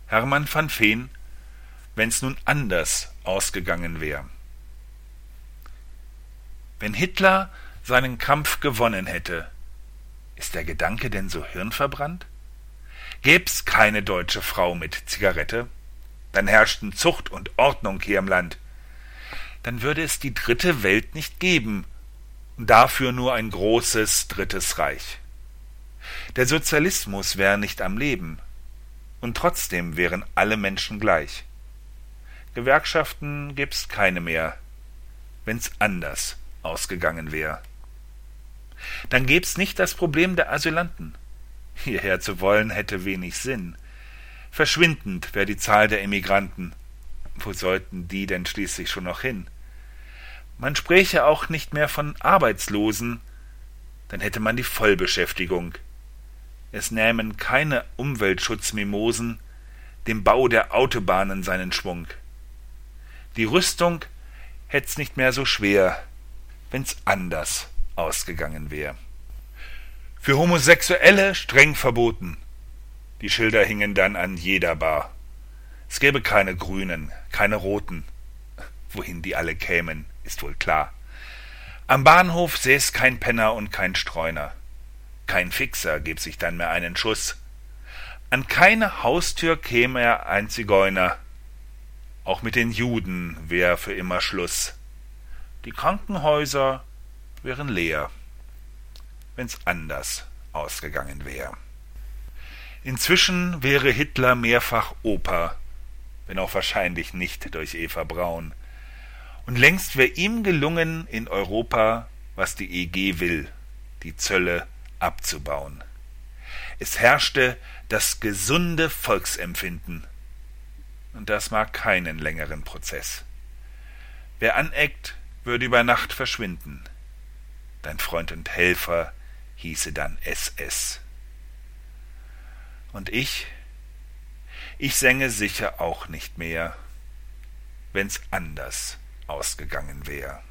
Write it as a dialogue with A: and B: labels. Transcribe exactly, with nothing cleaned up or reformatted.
A: Hermann van Veen, wenn's nun anders ausgegangen wär. Wenn Hitler seinen Kampf gewonnen hätte, ist der Gedanke denn so hirnverbrannt? Gäb's keine deutsche Frau mit Zigarette, dann herrschten Zucht und Ordnung hier im Land. Dann würde es die dritte Welt nicht geben, und dafür nur ein großes drittes Reich. Der Sozialismus wäre nicht am Leben, und trotzdem wären alle Menschen gleich. Gewerkschaften gäb's keine mehr, wenn's anders ausgegangen wär. Dann gäb's nicht das Problem der Asylanten. Hierher zu wollen hätte wenig Sinn. Verschwindend wär die Zahl der Emigranten. Wo sollten die denn schließlich schon noch hin? Man spräche auch nicht mehr von Arbeitslosen, dann hätte man die Vollbeschäftigung. Es nähmen keine Umweltschutzmimosen dem Bau der Autobahnen seinen Schwung. Die Rüstung hätt's nicht mehr so schwer, wenn's anders ausgegangen wär. Für Homosexuelle streng verboten. Die Schilder hingen dann an jeder Bar. Es gäbe keine Grünen, keine Roten. Wohin die alle kämen, ist wohl klar. Am Bahnhof säß kein Penner und kein Streuner. Kein Fixer gäb sich dann mehr einen Schuss. An keine Haustür käme er ein Zigeuner. Auch mit den Juden wär für immer Schluss. Die Krankenhäuser wären leer, wenn's anders ausgegangen wär. Inzwischen wäre Hitler mehrfach Oper, wenn auch wahrscheinlich nicht durch Eva Braun. Und längst wär ihm gelungen, in Europa, was die E G will, die Zölle abzubauen. Es herrschte das gesunde Volksempfinden, und das mag keinen längeren Prozess. Wer aneckt, würde über Nacht verschwinden. Dein Freund und Helfer hieße dann S S. Und ich, ich sänge sicher auch nicht mehr, wenn's anders ausgegangen wär.